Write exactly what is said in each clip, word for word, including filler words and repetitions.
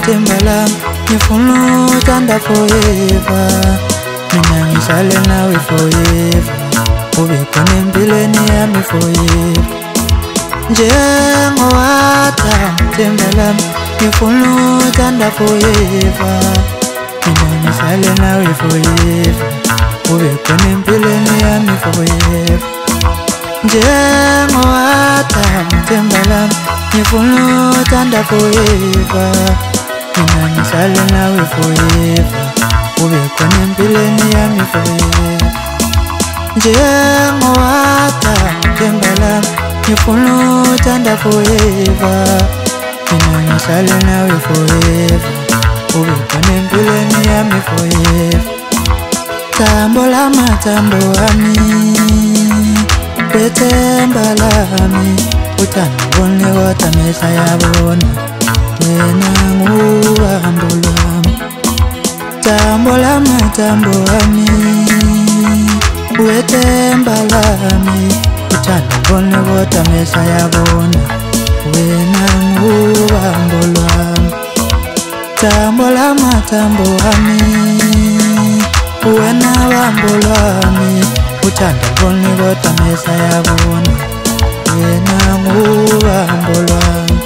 themba lami ngifuna ukuthanda forever mina ngihlale nawe forever ube khona empilweni yami forever njengowathanda themba lami ngifuna ukuthanda forever mina ngihlale nawe forever ube khona empilweni yami forever njengowathanda themba lami ngifuna ukuthanda forever mina ngihlale nawe forever ube khona empilweni yami forever njengowathanda themba lami ngifuna ukuthanda forever mina ngihlale nawe forever ube khona empilweni yami forever thambo lami thambo wami wethemba lami uthando bonke kodwa amehlo ayabona wena nguhambo lwami thambo lami thambo wami wethemba lami uthando bonke kodwa amehlo ayabona wena nguhambo lwami thambo lami thambo wami wena hambo lwami uthando bonke kodwa amehlo ayabona wena nguhambo lwami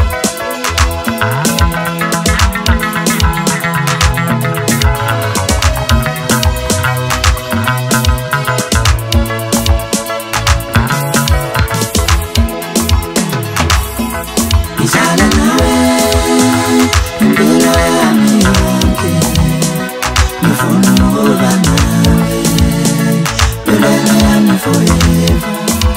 ngihlala nawe impilo yami yonke ngifuna ukuba nawe impilo yami forever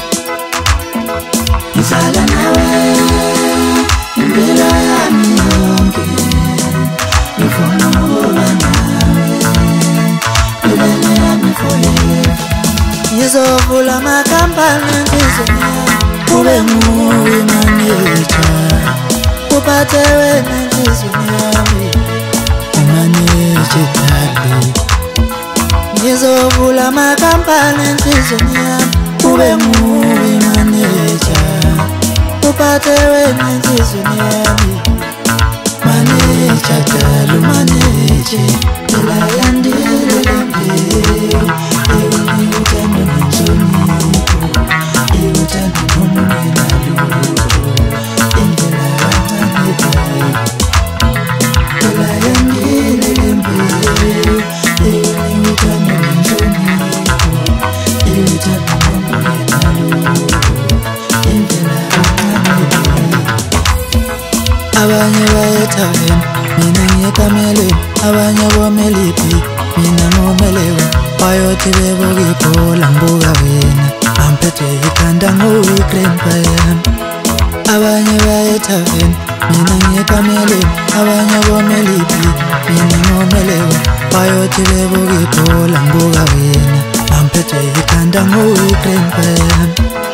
ngihlala nawe impilo yami yonke ngifuna ukuba nawe impilo yami forever ngizovula amakhampani enhliziyweni yami ube nguwe manager uphathe wena enhliziyweni yami umanager darling ngizovula amakhampani enhliziyweni yami ube nguwe manager uphathe wena enhliziyweni yami manager darling manager phela yandile lempilo ewuthando nenhlonipho ewuthando nomunenalutho indlela kancane phela yandile lempilo ewuthando nenhlonipho ewuthando nomunenalutho indlela kancane abanye bayethaveni mina ngiyekameleni abanye bomeliphi mina ngomelewe bayothi bebuka ibhola ngibuka wena amphethe ikhanda nguyi-grandpa yami abanye bayethaveni mina ngiyekameleni abanye bomeliphi mina ngomelewe bayothi bebuka ibhola ngibuka wena amphethe ikhanda nguyi-grandpa yami